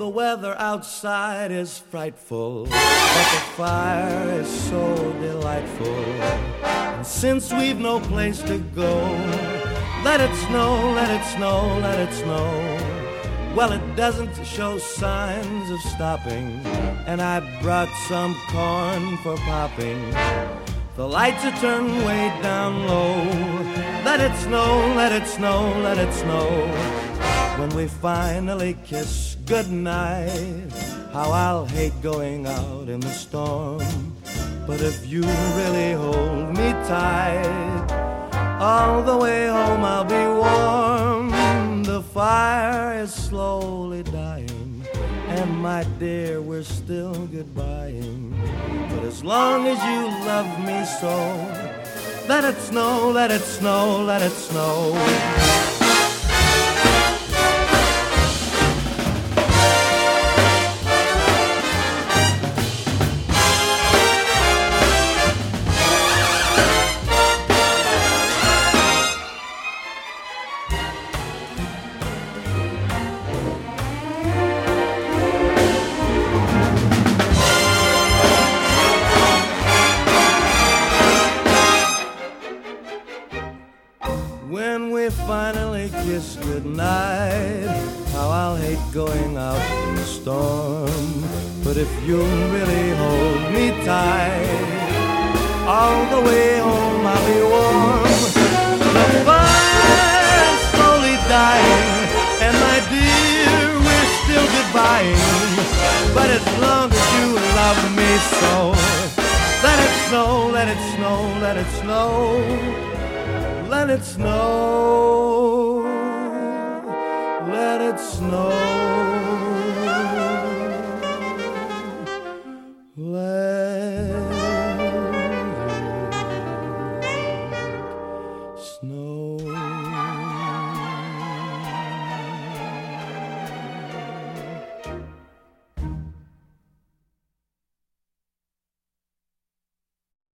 the weather outside is frightful, but the fire is so delightful. And since we've no place to go, let it snow, let it snow, let it snow. Well, it doesn't show signs of stopping, and I brought some corn for popping. The lights are turned way down low. Let it snow, let it snow, let it snow. When we finally kiss goodnight, how I'll hate going out in the storm. But if you really hold me tight, all the way home I'll be warm. The fire is slowly dying, and my dear, we're still goodbying. But as long as you love me so, let it snow, let it snow, let it snow. When we finally kiss goodnight, how I'll hate going out in the storm. But if you'll really hold me tight, all the way home I'll be warm. The fire's slowly dying, and my dear, we're still goodbying. But as long as you love me so, let it snow, let it snow, let it snow. Let it snow, let it snow, let